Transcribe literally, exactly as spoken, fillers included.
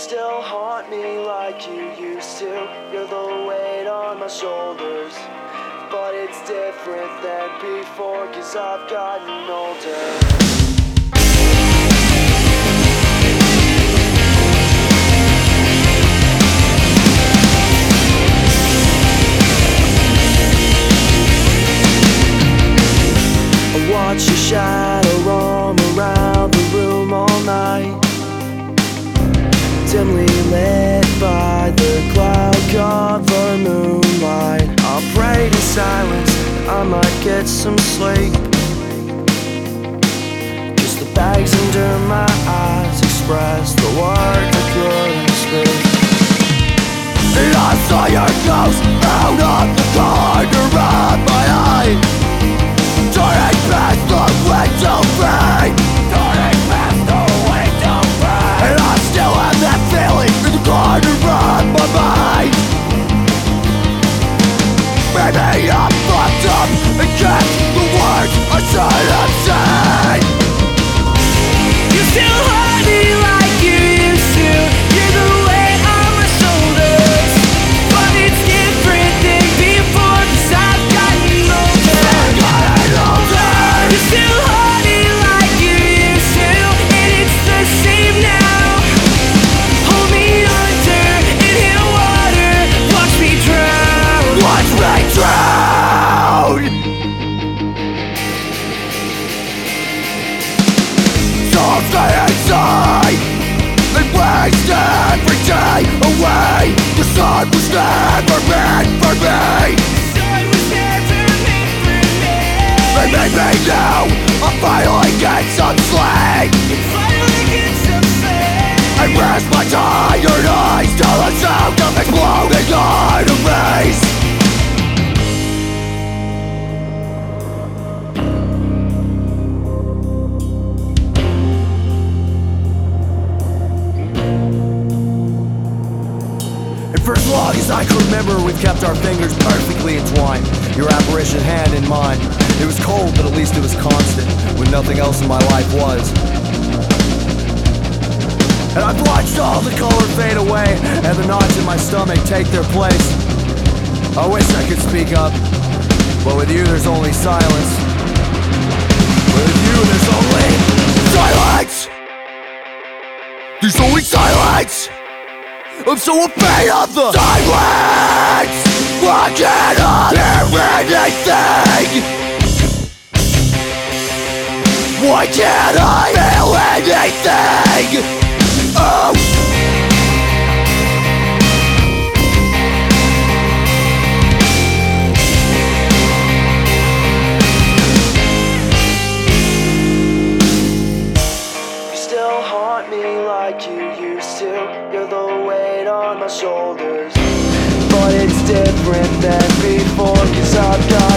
still haunt me like you used to. You're the weight on my shoulders, but it's different than before, 'cause I've gotten older. Watch your shadow roam around the room all night, dimly lit by the cloud-covered moonlight. I'll pray to silence, I might get some sleep, 'cause the bags under my eyes express the words I couldn't speak. And I saw your ghost out of the corner of my eye, turning past the window frame, turning past the window frame. And I still have that feeling in the corner of my mind. Maybe I fucked up and kept the words I should have said. You still hurt me like you used to. You're the weight on my shoulders, but it's different than before, 'cause I've gotten older. I've gotten older. You still hurt me like you used to, and it's the same now. Hold me under and hit water, watch me drown, watch me drown. So stay inside and waste every day away. The sun was never meant for me. They made me now, I'm finally get some sleep. I rest my tired eyes till the sound of exploding enemies. And for as long as I can remember, we've kept our fingers perfectly entwined, your apparition hand in mine. It was cold, but at least it was constant, when nothing else in my life was. And I've watched all the color fade away, and the knots in my stomach take their place. I wish I could speak up, but with you there's only silence. With you there's only silence. There's only silence. I'm so afraid of the silence. I cannot hear anything. Why can't I feel anything? Oh! You still haunt me like you used to. You're the weight on my shoulders, but it's different than before, 'cause I've got